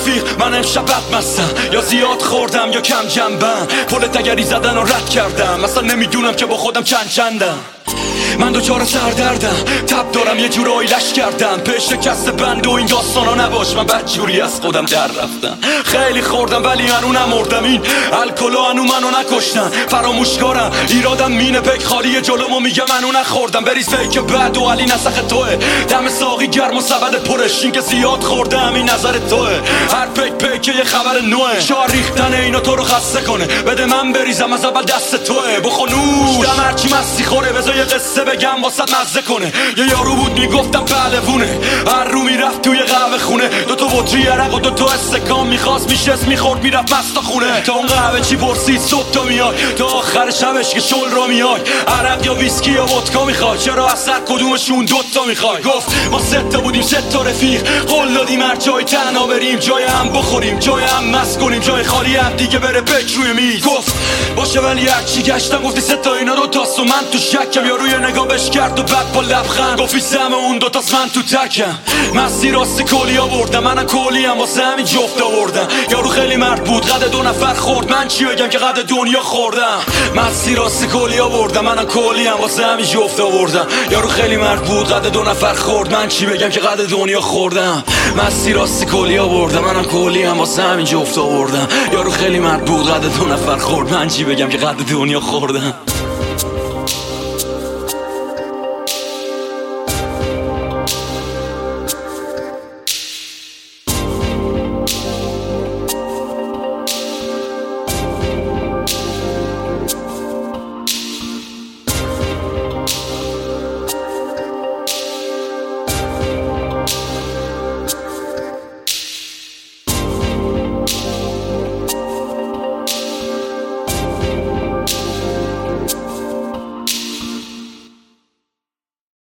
رفیق من امشب بد مستم، یا زیاد خوردم یا کم جنبم، پل تگری زدن رو رد کردم، اصلا نمیدونم که با خودم چندم. من دوچار سردردم، تب دارم یه جورایی لش کردم، به شکست بند و این داستانا نباش، من بدجوری از خودم در رفتم. خیلی خوردم ولی هنو نمردم، این الکلو هنو منو نکشتن، فراموشکارم ایرادم مینه پک خالی جلومو میگه منو نخوردم. بریز فیک بد و علی نسخ توه، دم ساقی گرم و سبد پرش، این که زیاد خوردم این نظر توه، هر پک یه خبر نوه، شار ریختن اینا تو رو خسته کنه، بده من بریزم از اول دست توه، بخونوش دم هرچی مستی خوره، بذار یه قصه بگم واسط مزه کنه. یه یارو بود میگفتم پهلوونه، هر رو میرفت توی قهوه خونه، دوتا بطری عرق و دوتا استکان میخواست میشست میخورد میرفت مستا خونه، تا اون قهوه چی پرسید صبح تا میای، تا آخر شبش که شل رو میای، عرق یا ویسکی یا ودکا میخوای، چرا از هر کدومشون دوتا میخوای. گفت ما سه تا بودیم سه تا رفیق، قول دادیم هر جای تنها بریم، جای هم بخوریم جای هم مست کنیم، جای خالی هم دیگه بره پک روی میز. گفت باشه ولی هرچی گشتم گفتی سه تا اینا دوتاست و من تو شکم، یا روی نگاه بش کرد و بعد با لبخند گفتی سهم اون دوتاست من تو تکم. مستی راستی کلی آوردم، منم کلی هم واسه همین جفت آوردم، یارو خیلی مرد بود قد 2 نفر خورد، من چی بگم که قد دنیا خوردم. مستی راستی کلی آوردم، منم کلی هم واسه همین جفت آوردم، یارو خیلی مرد بود قد 2 نفر خورد، من چی بگم که قد دنیا خوردم. مستی راستی کلی آوردم، منم کلی هم واسه همین جفت آوردم، یارو خیلی مرد بود قد 2 نفر خورد، من چی بگم که قد دنیا خوردم.